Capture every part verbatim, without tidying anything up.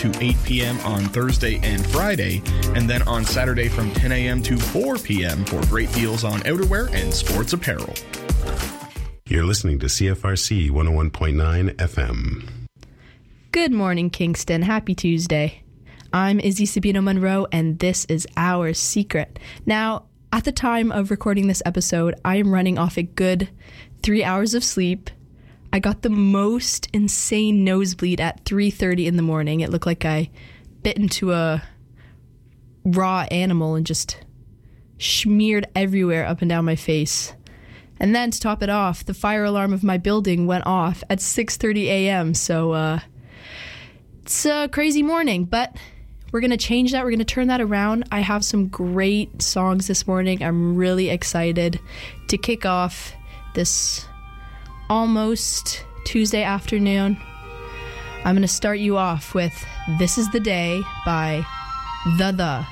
to eight p.m. on Thursday and Friday, and then on Saturday from ten a.m. to four p.m. for great deals on outerwear and sports apparel. You're listening to C F R C one oh one point nine F M. Good morning, Kingston. Happy Tuesday. I'm Izzy Sabino Monroe, and this is Our Secret. Now, at the time of recording this episode, I am running off a good three hours of sleep. I got the most insane nosebleed at three thirty in the morning. It looked like I bit into a raw animal and just smeared everywhere up and down my face. And then to top it off, the fire alarm of my building went off at six thirty a.m. So uh, it's a crazy morning, but we're going to change that. We're going to turn that around. I have some great songs this morning. I'm really excited to kick off this almost Tuesday afternoon. I'm going to start you off with This Is the Day by The The.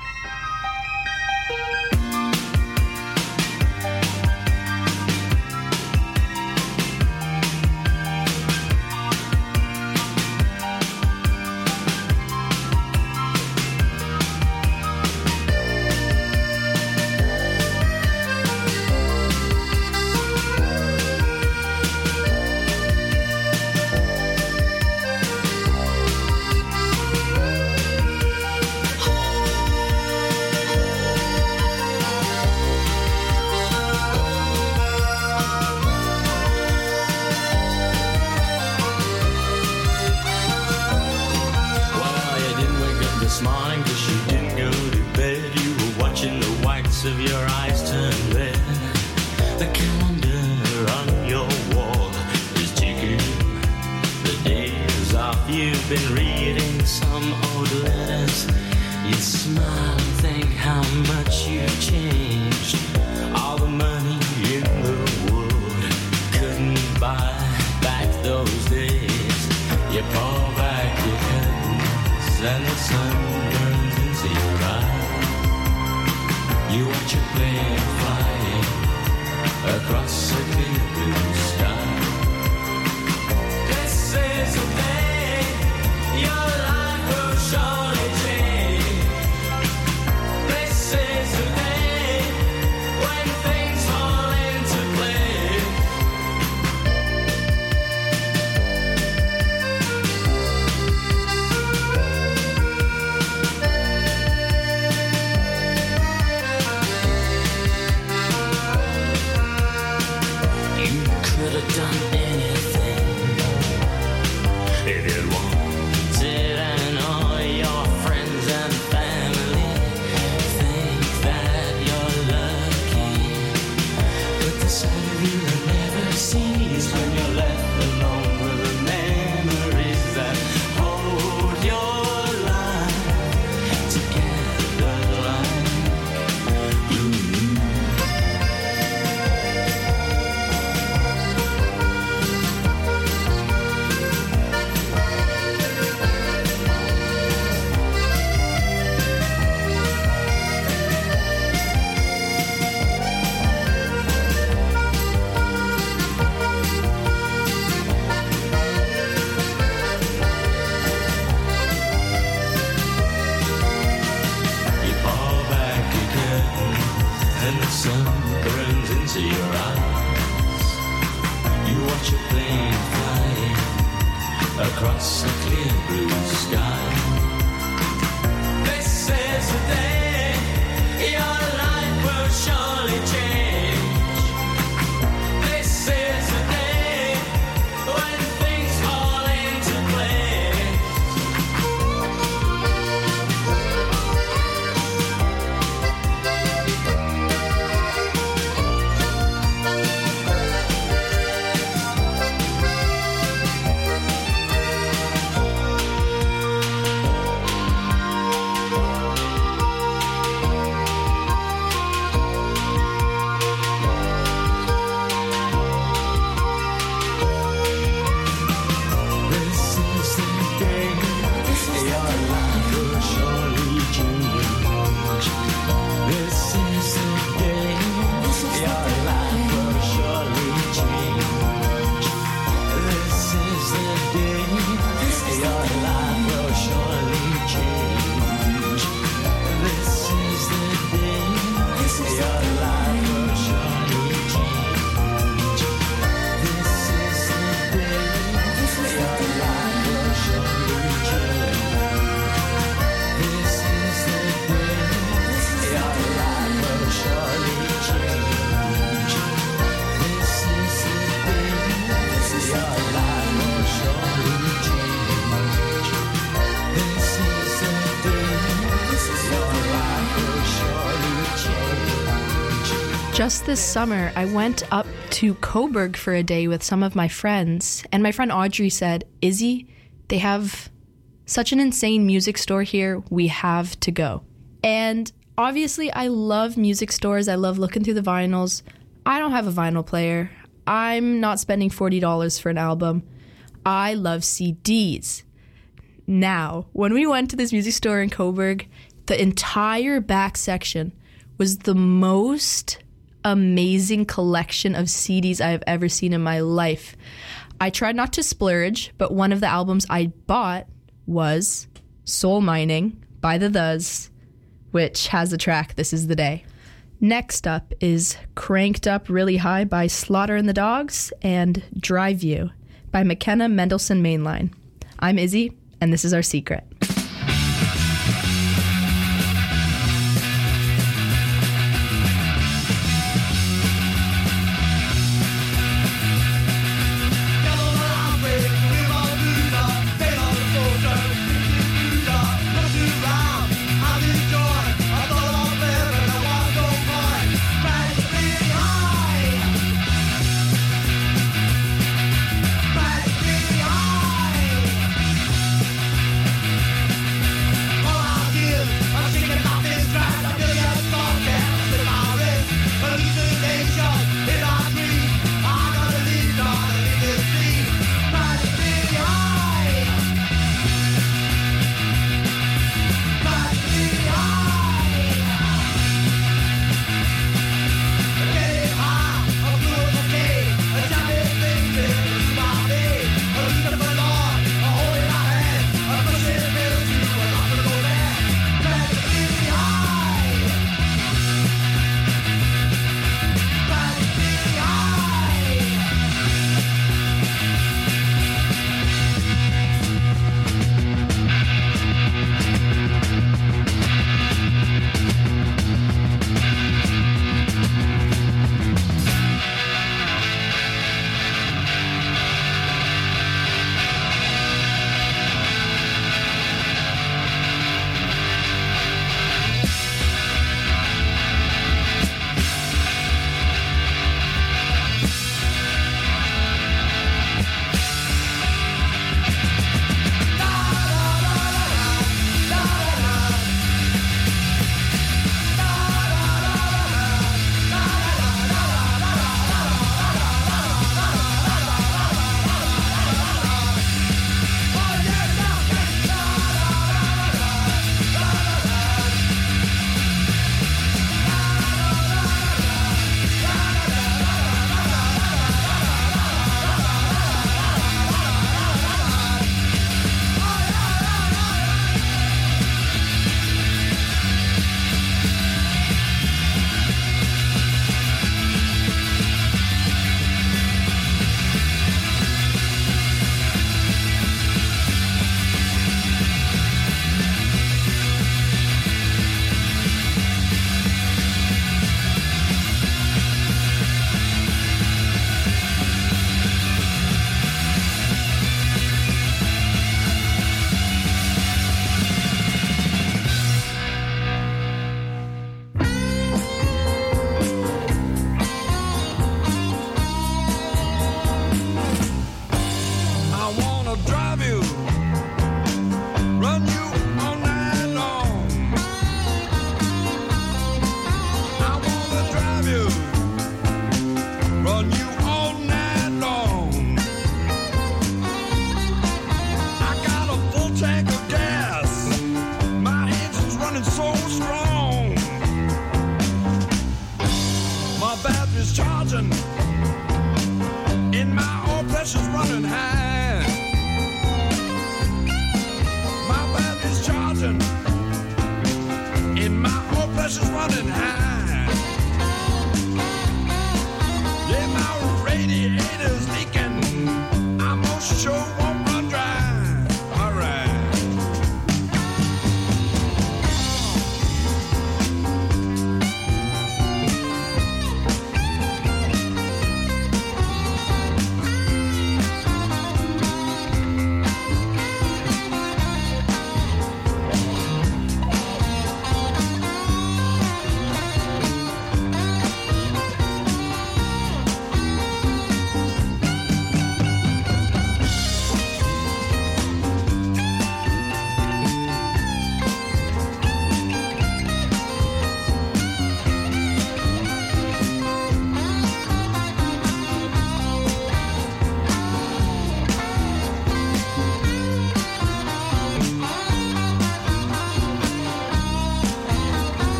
Just this summer, I went up to Coburg for a day with some of my friends, and my friend Audrey said, Izzy, they have such an insane music store here, we have to go. And obviously, I love music stores, I love looking through the vinyls. I don't have a vinyl player. I'm not spending forty dollars for an album. I love C Ds. Now, when we went to this music store in Coburg, the entire back section was the most amazing collection of C Ds I have ever seen in my life. I tried not to splurge, but one of the albums I bought was Soul Mining by the Thuz, which has the track This Is the Day. Next up is Cranked Up Really High by Slaughter and the Dogs and Drive You by McKenna Mendelssohn Mainline. I'm Izzy, and this is Our Secret.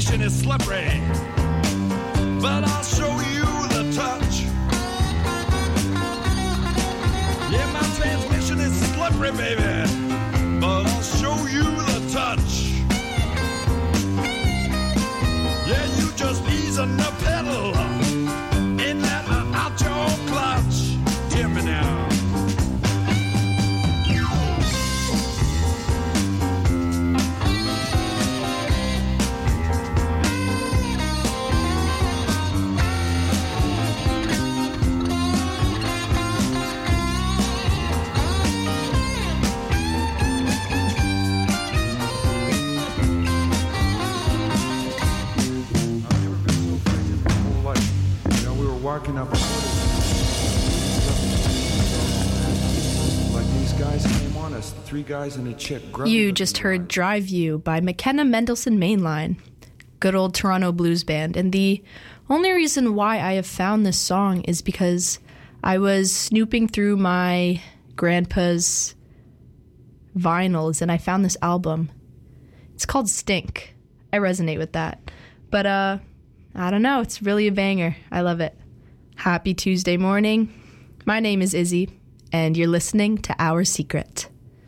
transmission is slippery, but I'll show you the touch. Yeah, my transmission is slippery, baby, but I'll show you the touch. Yeah, you just ease on the pedal and let her out your clutch. Hear me now. Walking up a like these guys came on us, three guys and a chick. You just heard Drive You by McKenna Mendelssohn Mainline, good old Toronto blues band. And the only reason why I have found this song is because I was snooping through my grandpa's vinyls and I found this album. It's called Stink. I resonate with that. But uh, I don't know, it's really a banger. I love it. Happy Tuesday morning. My name is Izzy, and you're listening to Our Secret.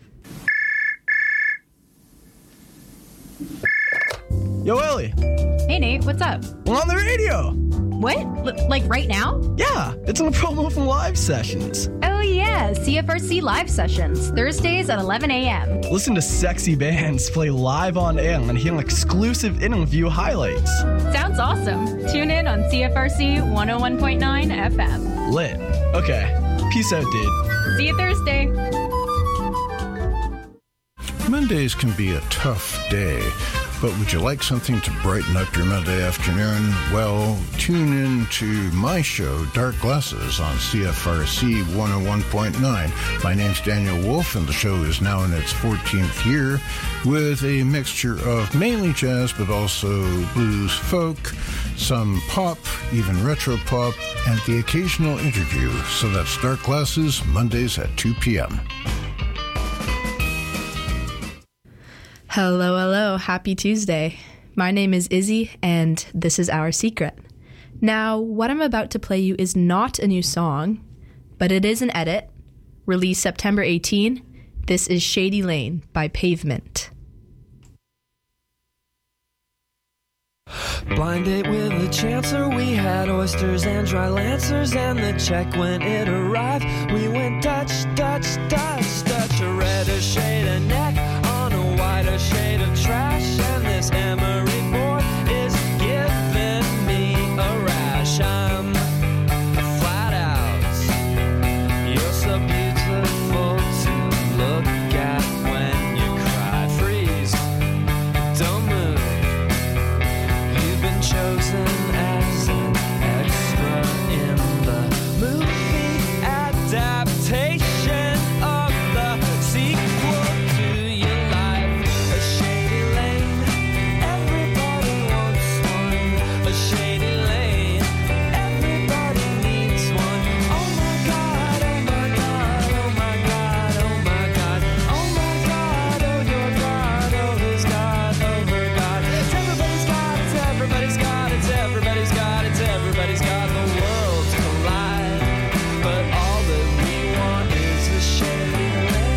Yo, Ellie. Hey, Nate, what's up? We're on the radio. What? L- like right now? Yeah, it's in a promo from Live Sessions. Oh, yeah, C F R C Live Sessions, Thursdays at eleven a.m. Listen to sexy bands play live on air and hear exclusive interview highlights. Sounds awesome. Tune in on C F R C one oh one point nine F M. Lit. Okay. Peace out, dude. See you Thursday. Mondays can be a tough day, but would you like something to brighten up your Monday afternoon? Well, tune in to my show, Dark Glasses, on C F R C one oh one point nine. My name's Daniel Wolf, and the show is now in its fourteenth year, with a mixture of mainly jazz, but also blues, folk, some pop, even retro pop, and the occasional interview. So that's Dark Glasses, Mondays at two p.m. Hello, hello. Happy Tuesday. My name is Izzy, and this is Our Secret. Now, what I'm about to play you is not a new song, but it is an edit, released September eighteenth. This is Shady Lane by Pavement. Blind date with the chancer, we had oysters and dry lancers, and the check when it arrived, we went Dutch, Dutch, Dutch, Dutch, a redder shade of neck on a whiter shade of trash, and this emery board is giving me a rash. I'm flat out, you're so beautiful to look at when you cry. Freeze, don't move. Chosen as an extra in the movie adaptation of the sequel to your life. A shady lane, everybody wants one. A shady lane, everybody needs one. Oh my God, oh my God, oh my God, oh my God, oh my God, oh your God, oh his God, oh her God. Everybody's got it, everybody's got it, everybody's got it, everybody's got the worlds collide. But all that we want is a shady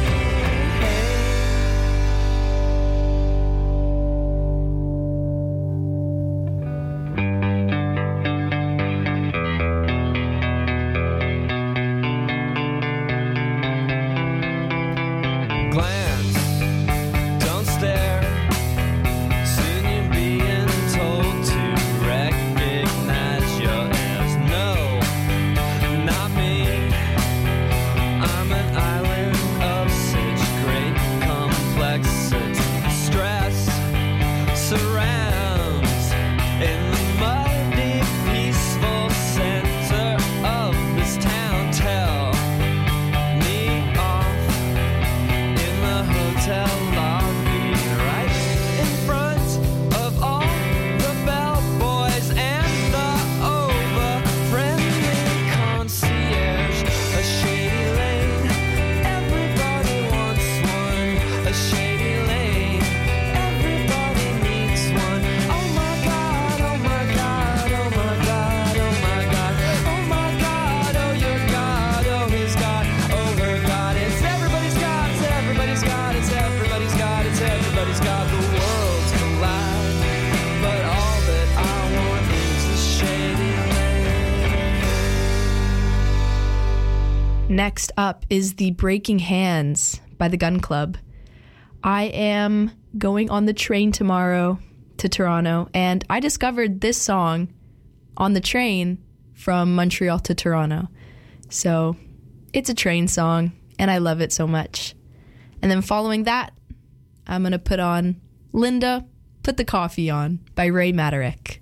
lane. Glance, don't stare. Soon you're being told to recognize your heirs. No, not me. I'm an island of such great complexity. Stress surrounds in the muddy, peaceful center of this town. Tell me off in the Next up is the Breaking Hands by the Gun Club. I am going on the train tomorrow to Toronto, and I discovered this song on the train from Montreal to Toronto. So it's a train song, and I love it so much. And then following that, I'm going to put on Linda, Put the Coffee On by Ray Madarick.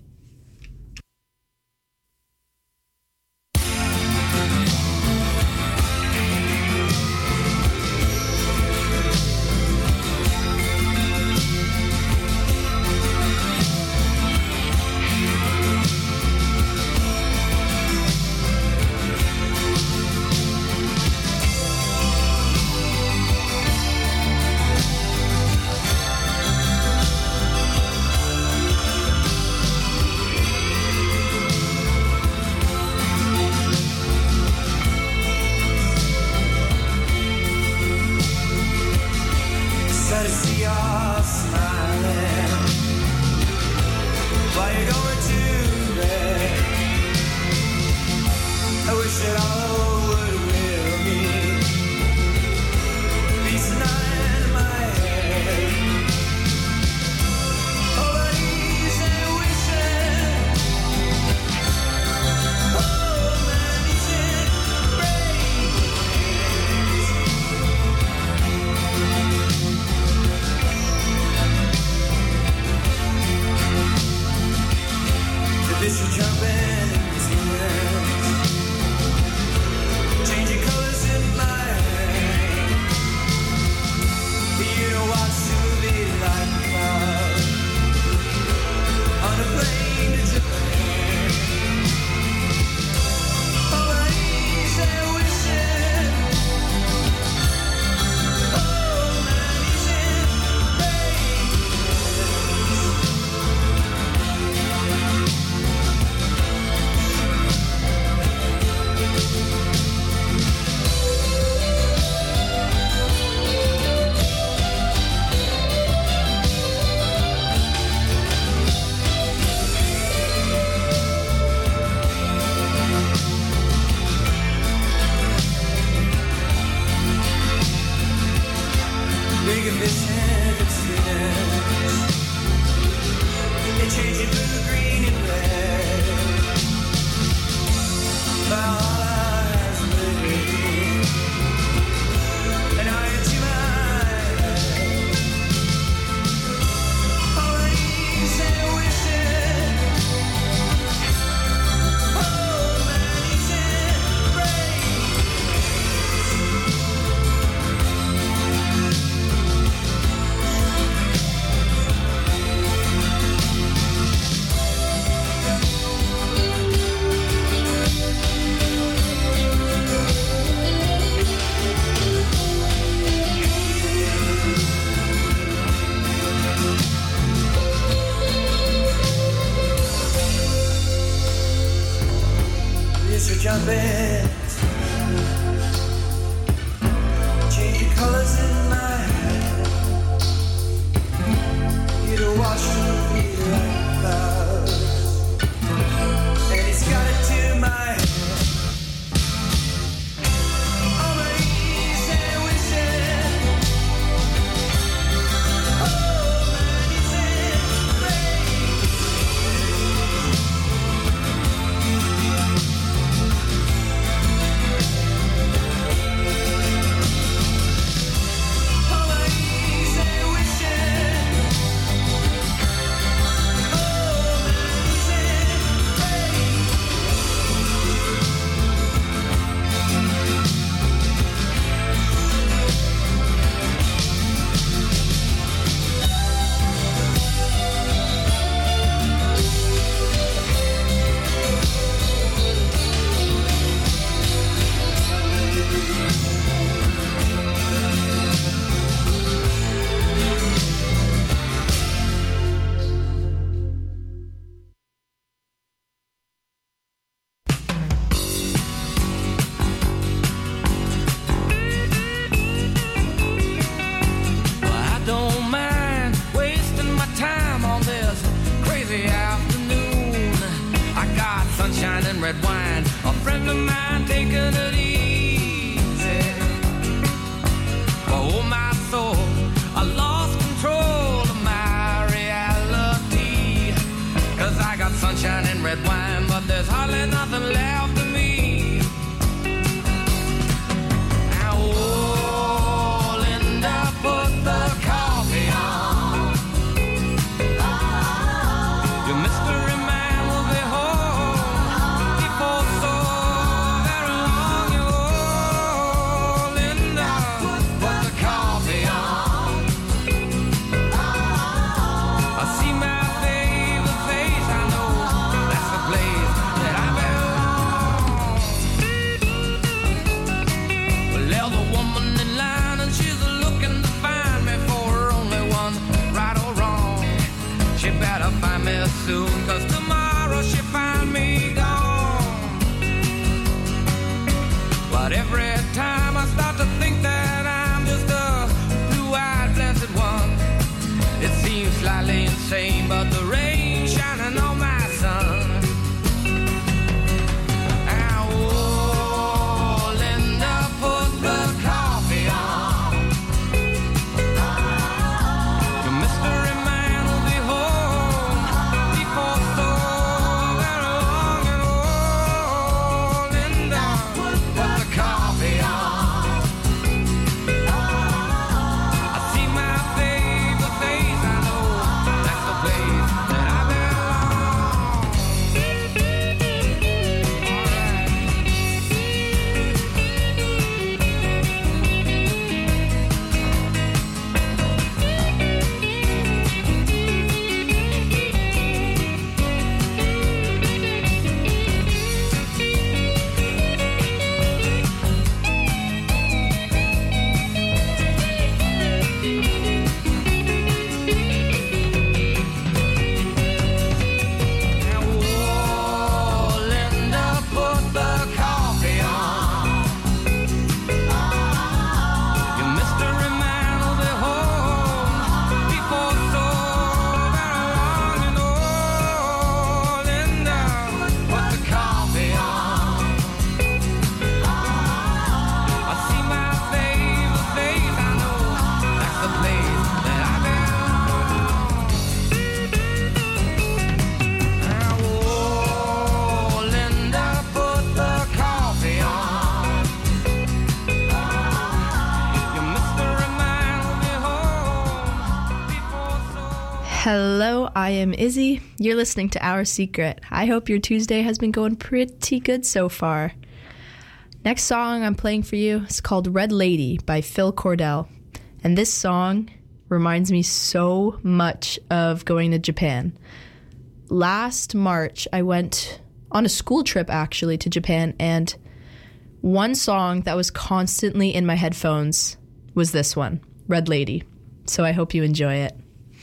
red wine. A friend of mine taking it easy. there's hardly nothing left of me. And oh, Linda, put the coffee on. Your mystery man will be home before so very long. Oh, Linda, put the coffee on. I see my favorite face, I know that's the place that I belong. Well, there's a woman in line and she's looking to find me for her only one, right or wrong. She better find me soon, cause tomorrow she find me gone. But every time I start to think that I'm just a blue-eyed blessed one, it seems slightly insane, but the rain shining on my sun. And oh, Linda, put the coffee on. Your mystery man will be home before so very long. And oh, Linda, put the coffee on. I see my favorite face, I know that's the place that I belong. And oh, Linda, put the coffee on. Your mystery man will be home before so very long. And oh, Linda, put the coffee on. I see my favorite face, I know that's the place that I belong. And oh, Linda, put the coffee on. Your mystery man will be home before so. Hello, I am Izzy. You're listening to Our Secret. I hope your Tuesday has been going pretty good so far. Next song I'm playing for you is called Red Lady by Phil Cordell. And this song reminds me so much of going to Japan. Last March, I went on a school trip actually to Japan, and one song that was constantly in my headphones was this one, Red Lady. So I hope you enjoy it.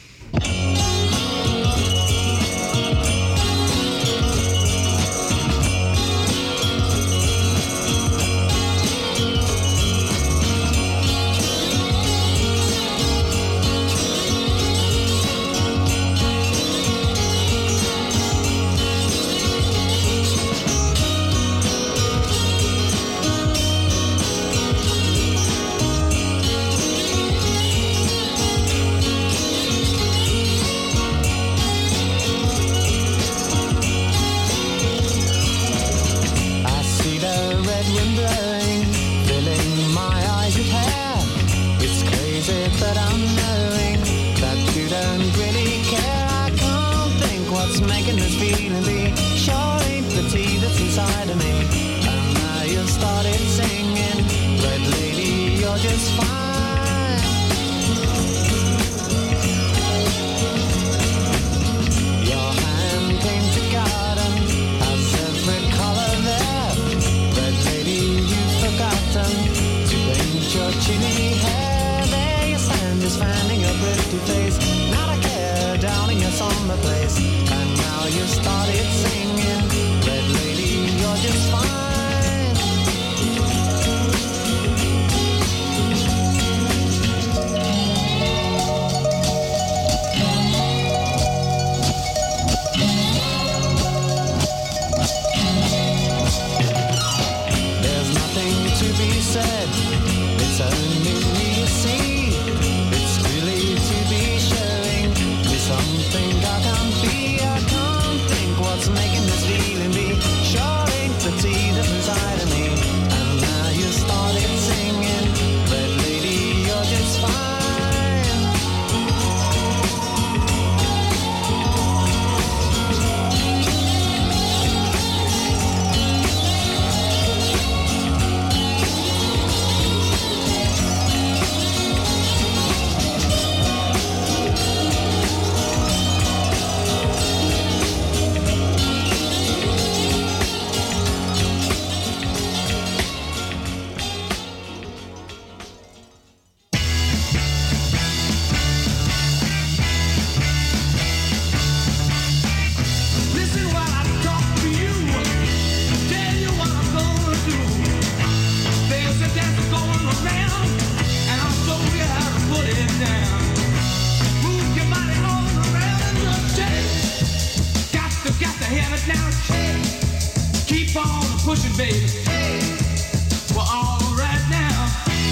I see the red wind blowing, filling my eyes with hair. It's crazy, but I'm knowing that you don't really care. I can't think what's making this feeling be. Sure ain't the tea that's inside of me. And now you've started singing, Red Lady, you're just fine. Your hand-painted garden has every color there. Red Lady, you've forgotten to paint your chilly hair. There you stand, just fanning your pretty face. Not a care down in your somber place. And now you've started singing, Red Lady, you're just fine. There's nothing to be said, it's only me to see. It's really to be shown. baby. Hey, well, all right now.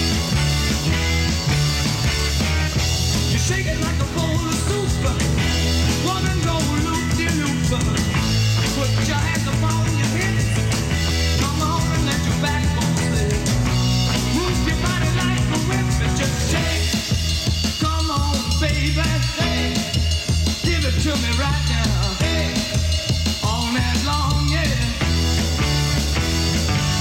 You shake it like a bowl of soup. Woman, go loop-de-loop. Put your hands upon your hips. Come on and let your backbone slip. Move your body like a whip and just shake. Come on, baby. Hey, give it to me right now. Hey, all night long, yeah.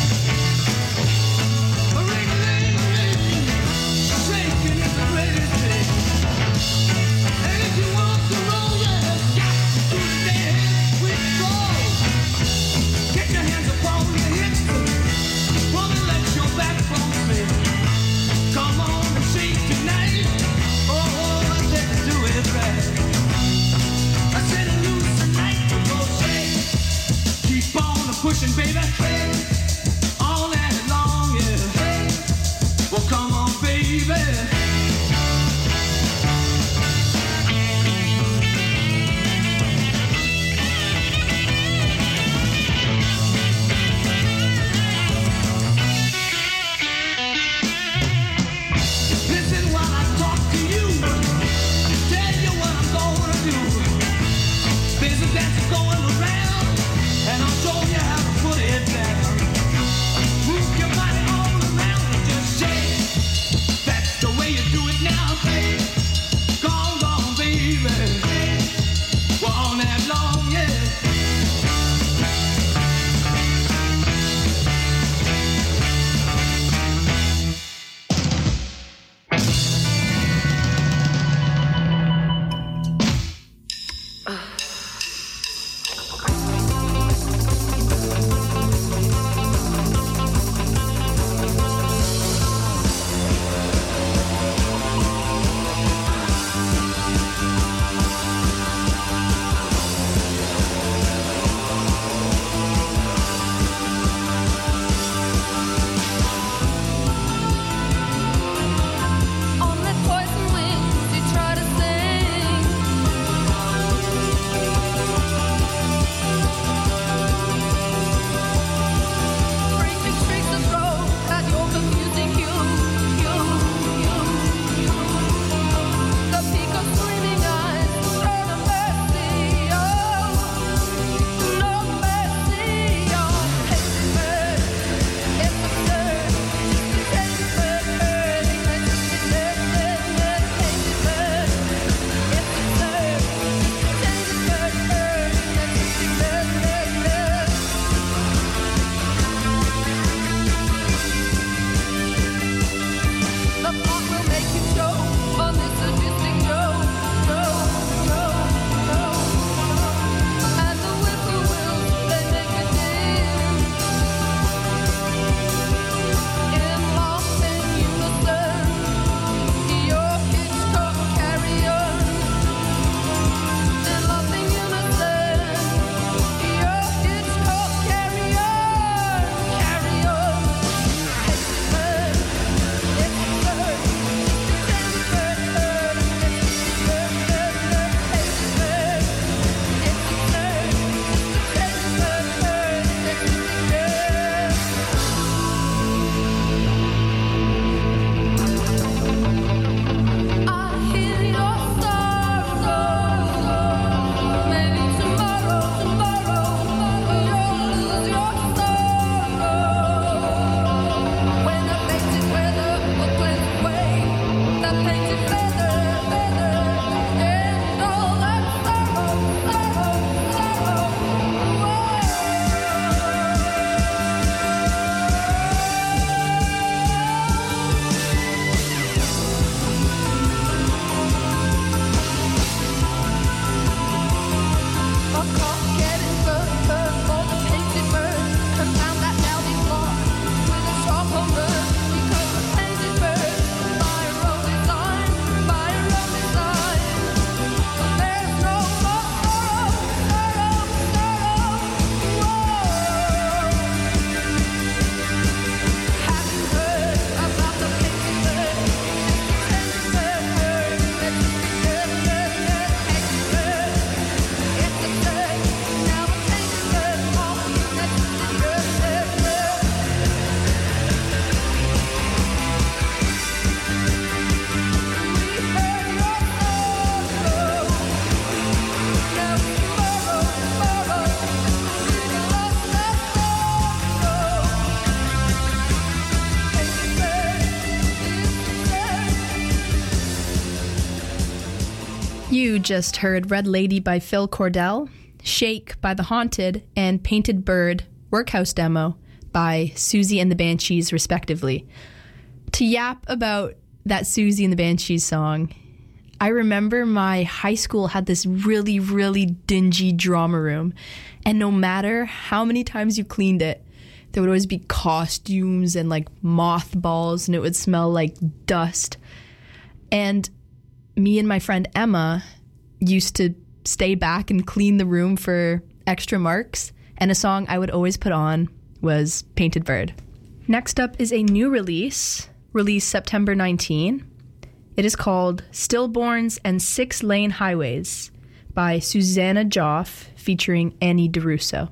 You just heard Red Lady by Phil Cordell, Shake by The Haunted, and Painted Bird, Workhouse Demo by Susie and the Banshees, respectively. To yap about that Susie and the Banshees song, I remember my high school had this really, really dingy drama room, and no matter how many times you cleaned it, there would always be costumes and like mothballs, and it would smell like dust. And me and my friend Emma used to stay back and clean the room for extra marks, and a song I would always put on was Painted Bird. Next up is a new release, released September nineteenth. It is called Stillborns and Six Lane Highways by Susanna Joff featuring Annie DeRusso.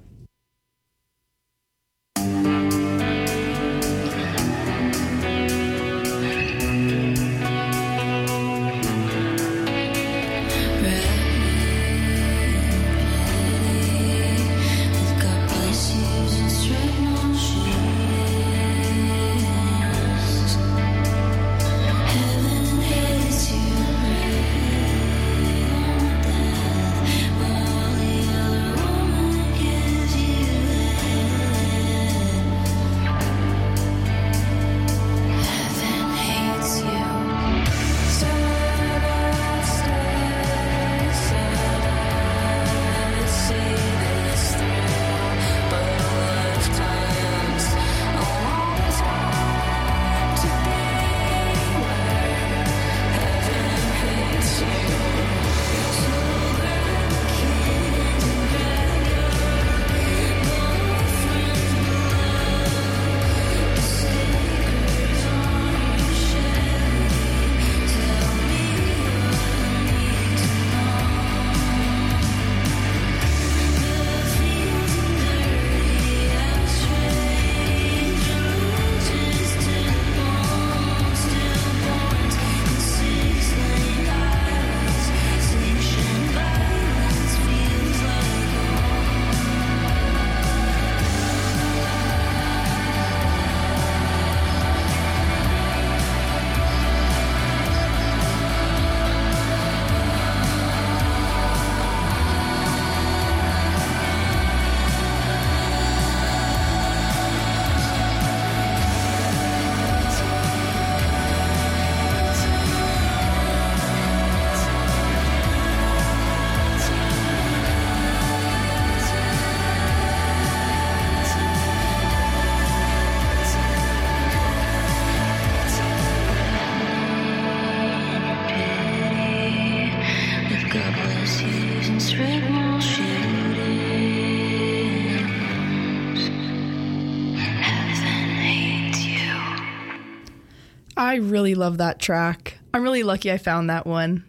I really love that track. I'm really lucky I found that one.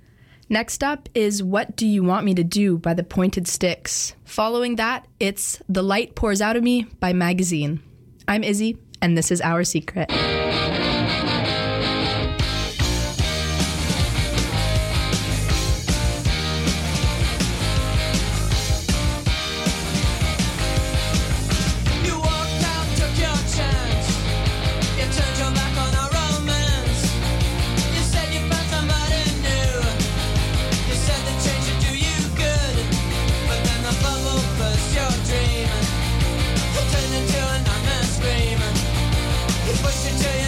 Next up is What Do You Want Me to Do by the Pointed Sticks. Following that, it's The Light Pours Out of Me by Magazine. I'm Izzy, and this is Our Secret. Push it to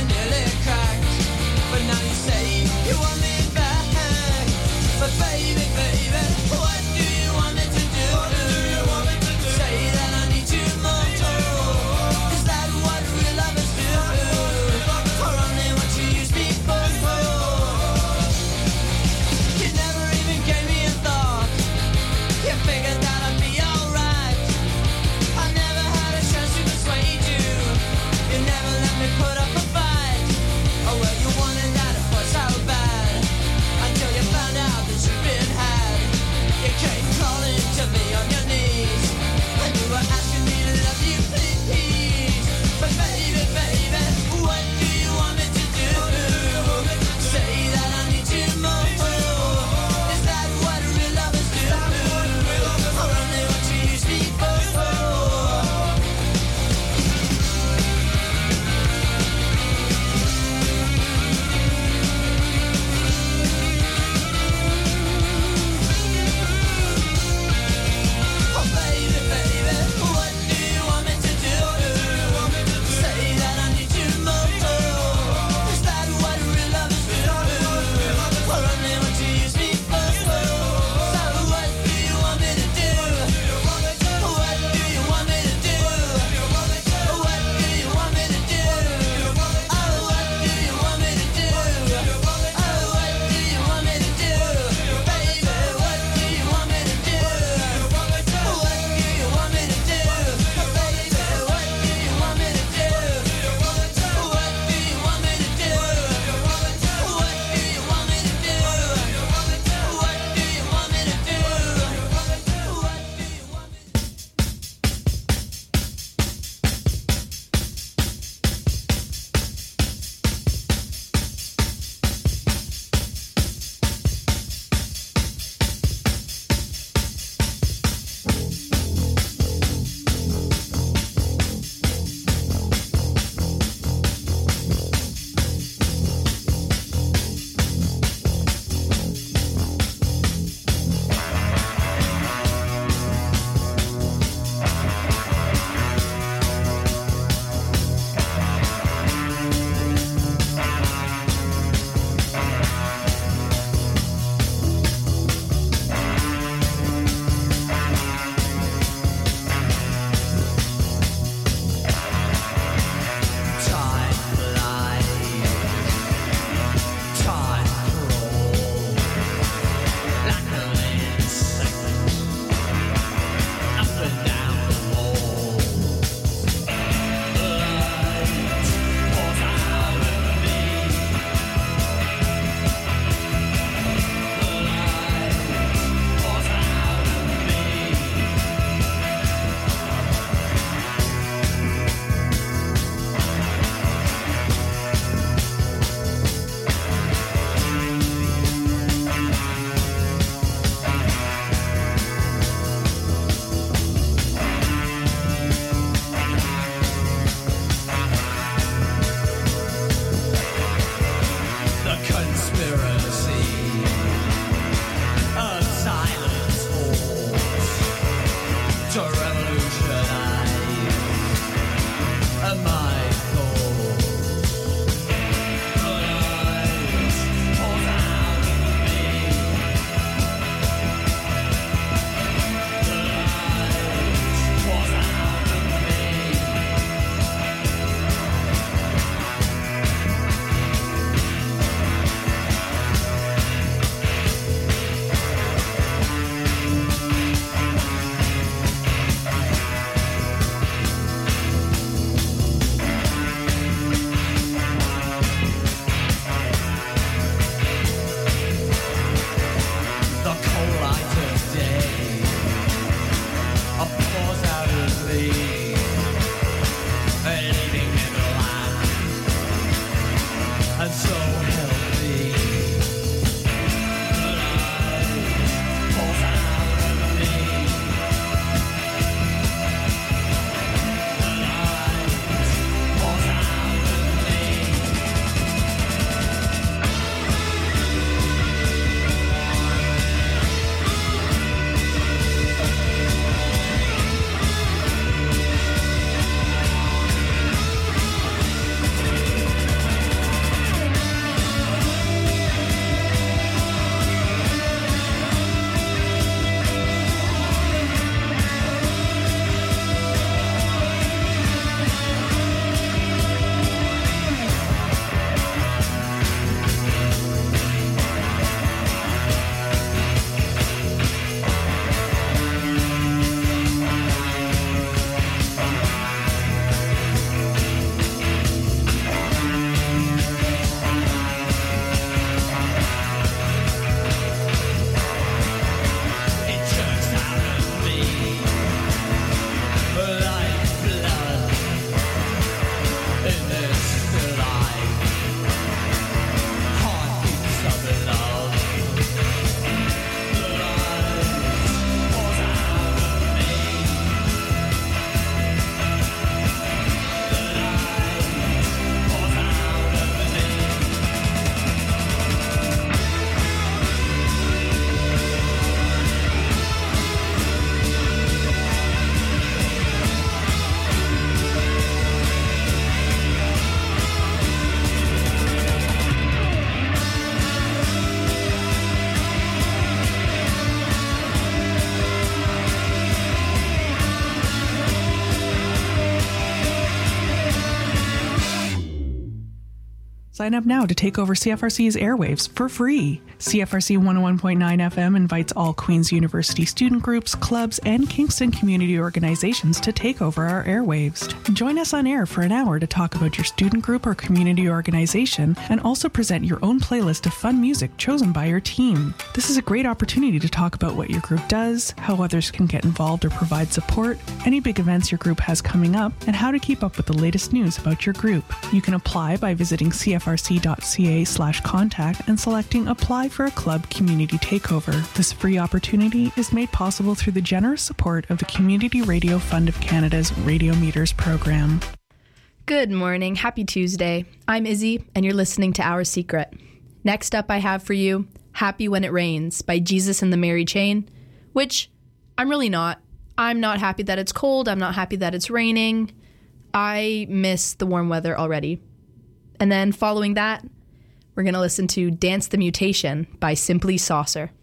Sign up now to take over C F R C's airwaves for free. C F R C one oh one point nine F M invites all Queen's University student groups, clubs, and Kingston community organizations to take over our airwaves. Join us on air for an hour to talk about your student group or community organization and also present your own playlist of fun music chosen by your team. This is a great opportunity to talk about what your group does, how others can get involved or provide support, any big events your group has coming up, and how to keep up with the latest news about your group. You can apply by visiting c f r c dot c a slash contact and selecting Apply for a Club Community Takeover. This free opportunity is made possible through the generous support of the Community Radio Fund of Canada's Radio Meters program. Good morning. Happy Tuesday. I'm Izzy, and you're listening to Our Secret. Next up, I have for you Happy When It Rains by Jesus and the Mary Chain, which I'm really not. I'm not happy that it's cold. I'm not happy that it's raining. I miss the warm weather already. And then following that, we're going to listen to Dance the Mutation by Simply Saucer.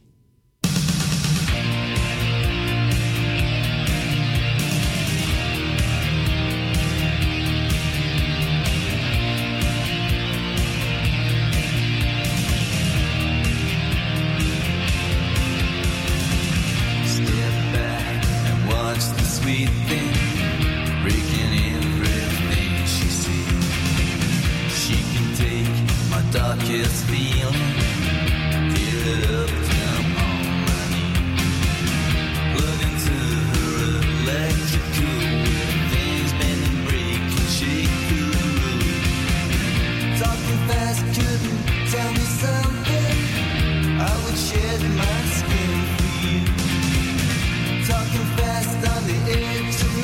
Darkest feeling, give it up, jump on my knee. Plug into her electrical, things bending, breaking, shake the road. Talking fast, couldn't tell me something. I would shed my skin for you. Talking fast on the edge of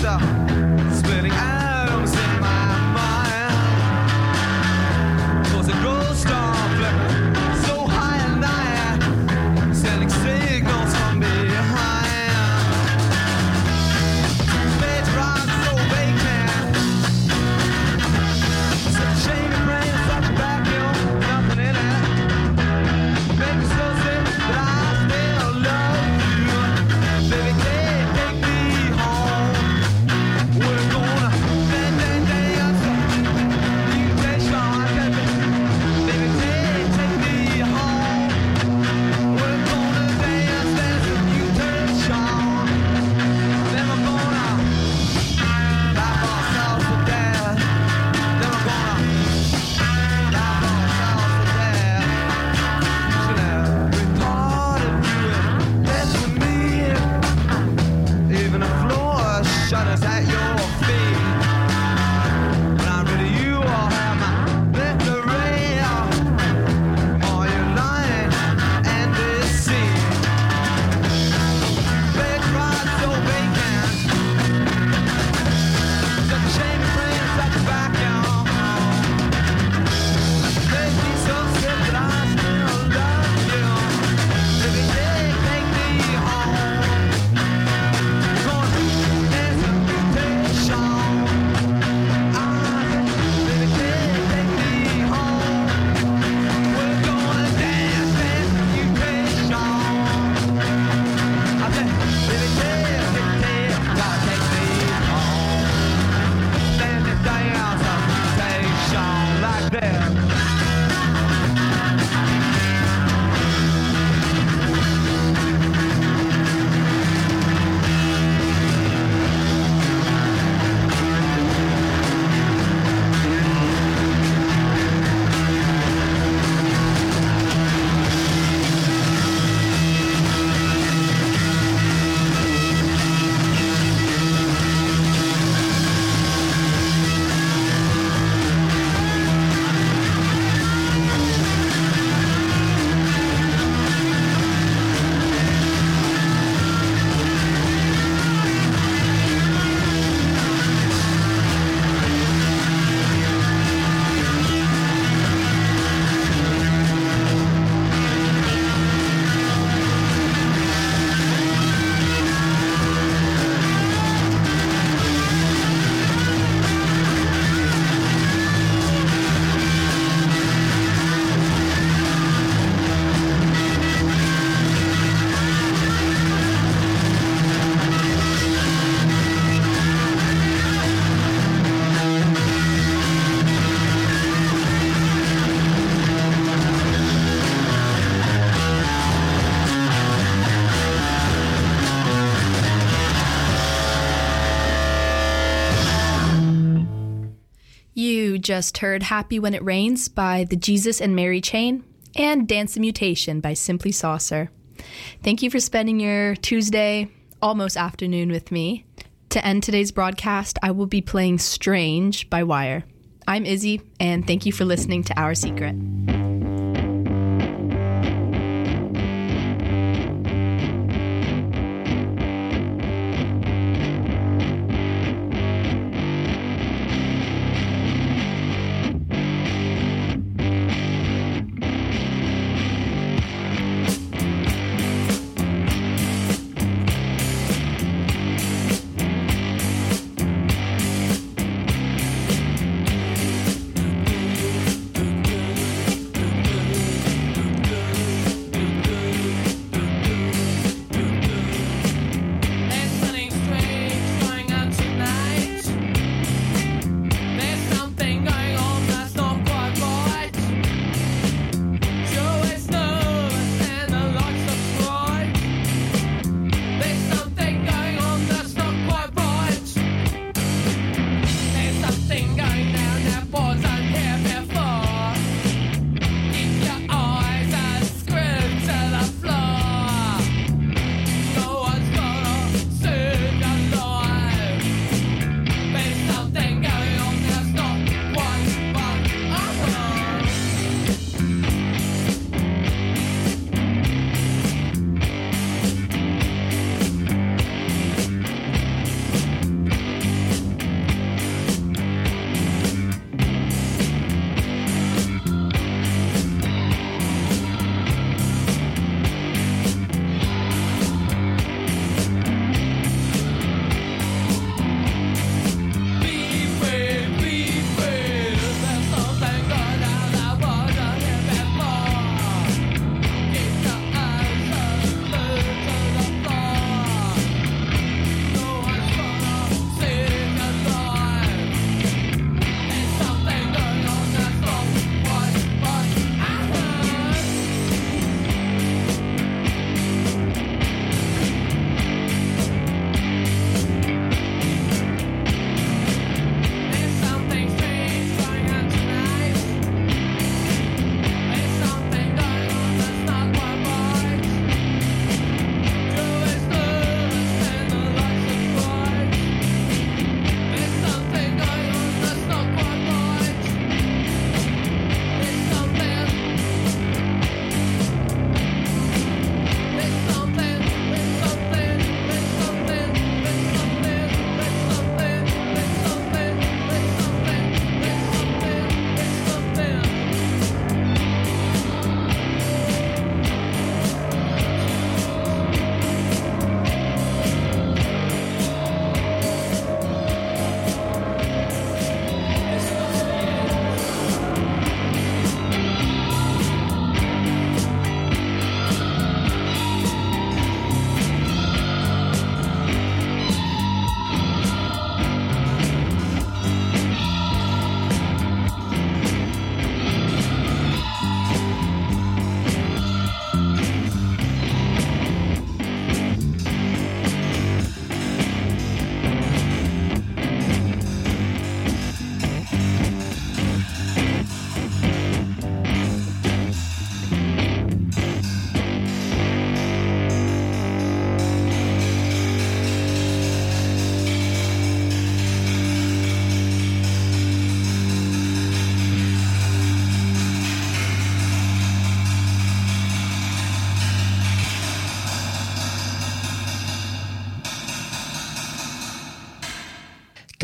start spinning atoms in my mind. 'Cause a ghost star flickering so high and high, sending signals from behind. Space rock so vacant, such a shame your brain is such a vacuum, nothing in it. Make me so sick that I still love you. Baby, take, take me home. We're gonna dance, dance, dance. Mutation, baby, take, take me home. We're gonna dance, dance with mutation. Then we're gonna laugh ourselves to death. Then we're gonna laugh ourselves to death. Should every part of you dance with me. Even the floor shudders at your feet. When I'm ready, you all have my victory. Are you lying and deceit? Bed ride so vacant. Such a shame your brain is such a vacuum. Make me so sick that I still love you. Baby, take, take me home. Gonna dance a mutation. I said, baby, take, take me home. We're gonna dance, dance a mutation. I said, baby, take, take, take, gotta take me home. Dance, dance, dance a mutation like that. You just heard Happy When It Rains by the Jesus and Mary Chain and Dance a Mutation by Simply Saucer. Thank you for spending your Tuesday, almost afternoon with me. To end today's broadcast, I will be playing Strange by Wire. I'm Izzy, and thank you for listening to Our Secret.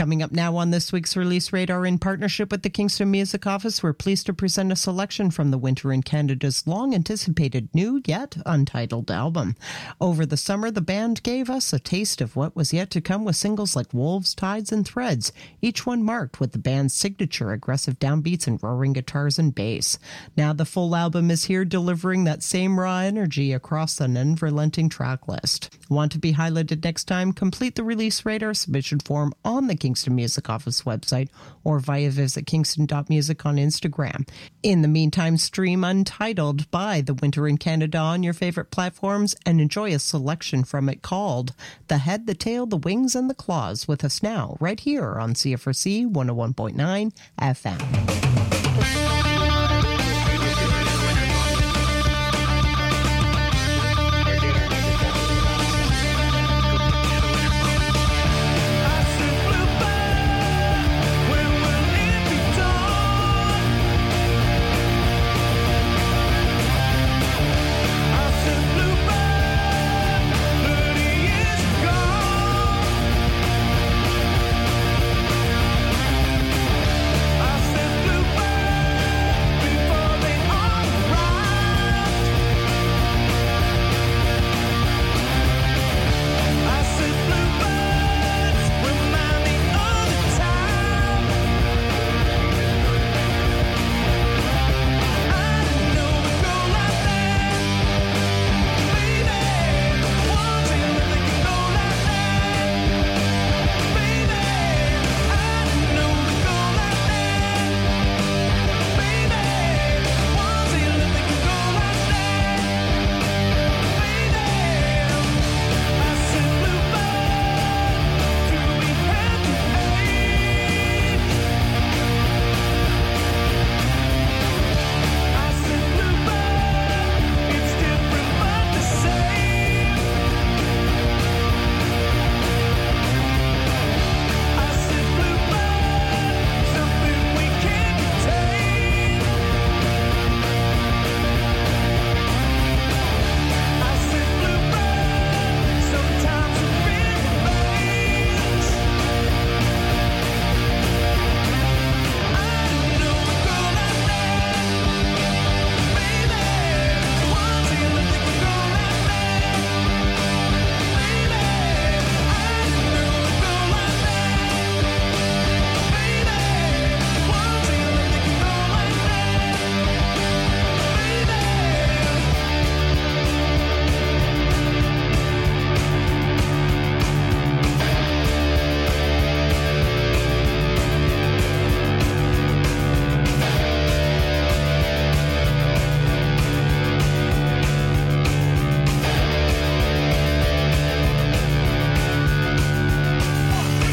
Coming up now on this week's Release Radar, in partnership with the Kingston Music Office, we're pleased to present a selection from the Winter in Canada's long-anticipated new yet untitled album. Over the summer, the band gave us a taste of what was yet to come with singles like Wolves, Tides, and Threads, each one marked with the band's signature aggressive downbeats and roaring guitars and bass. Now the full album is here, delivering that same raw energy across an unrelenting track list. Want to be highlighted next time? Complete the Release Radar submission form on the Kingston Music Office website or via visit kingston dot music on Instagram. In the meantime, stream Untitled by The Winter in Canada on your favorite platforms and enjoy a selection from it called The Head, the Tail, the Wings, and the Claws with us now right here on C F R C one oh one point nine F M.